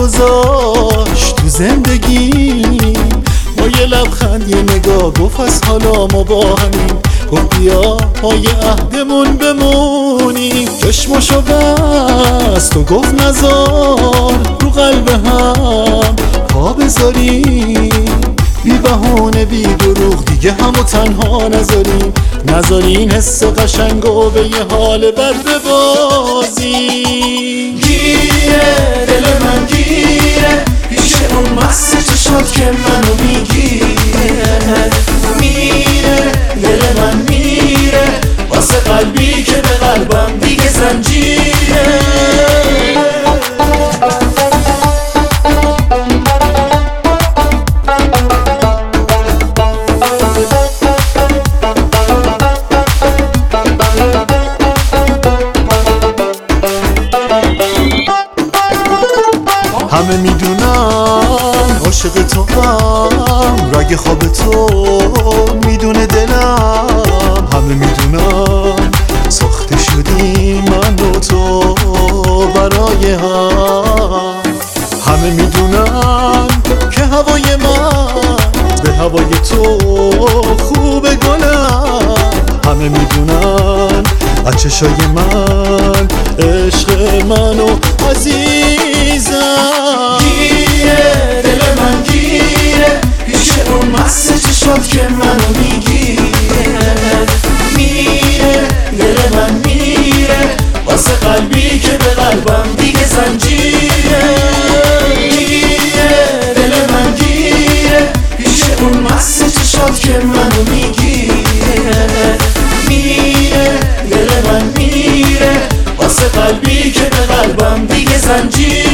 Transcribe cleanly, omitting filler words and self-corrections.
گذاشت تو زندگی. با یه لبخند یه نگاه گفت از حالا ما با همیم. گفت بیا پای عهدمون بمونیم. چشمشو بست و گفت نزار رو قلب هم پا بذاریم. بی بهونه بی دروغ دیگه همو تنها نذارین حس قشنگو به یه حال بد ببازیم. گیره دل من گیره پیش اون مست چشات که منو میگیره. میره دل من میره واسه قلبی که به قلبم دیگه زنجیره. همه میدونم عاشق تو هم رگ خواب تو میدونه دلم. همه میدونم ساخته شدیم من و تو برای هم. همه میدونن که هوای من به هوای تو خوبه گلم. همه میدونن از چشای من عشق منو عزیزم. گیره دل من گیره پیش اون مست چشات که منو میگیره. میره دل من میره واسه قلبی که به قلبم دیگه زنجیره. گیره دل من گیره پیش اون مست چشات که منو میگیره. میره دل من میره واسه قلبی که به قلبم دیگه زنجیره.